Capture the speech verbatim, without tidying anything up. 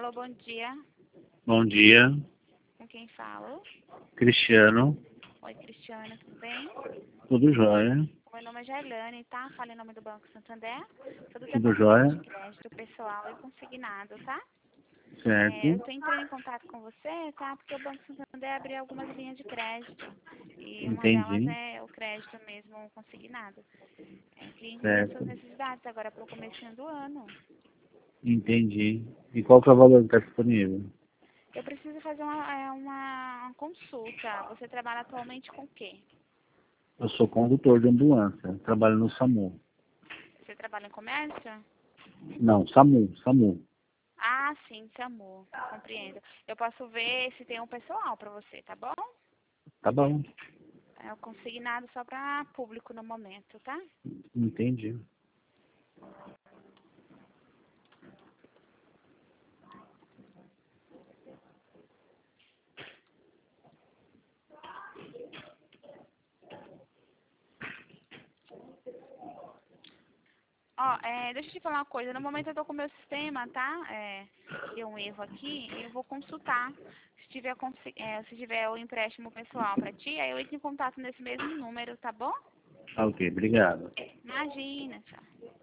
Alô, bom dia. Bom dia, Com quem falo? Cristiano, Oi, Cristiana, tudo bem? tudo jóia, Meu nome é Jailane, tá? Fala em nome do Banco Santander. Sou do tudo departamento de jóia, crédito pessoal e consignado, tá? É, eu certo, tô entrando em contato com você, tá? Porque o Banco Santander abriu algumas linhas de crédito. E uma delas entendi, é o crédito mesmo consignado. É, queria entender as suas certo, necessidades agora para o comecinho do ano. entendi. E qual que é o valor que está disponível? Eu preciso fazer uma, é, uma consulta. Você trabalha atualmente com o quê? Eu sou condutor de ambulância, trabalho no SAMU. Você trabalha em comércio? Não, SAMU, SAMU. Ah, sim, SAMU, compreendo. Eu posso ver se tem um pessoal para você, tá bom? Tá bom, É o consignado só para público no momento, tá? entendi. Ó, é, deixa eu te falar uma coisa. No momento eu tô com o meu sistema, tá? É, deu um erro aqui e eu vou consultar. Se tiver, consi- é, se tiver o empréstimo pessoal para ti, aí eu entro em contato nesse mesmo número, tá bom? Tá ok, obrigado. Imagina, tchau.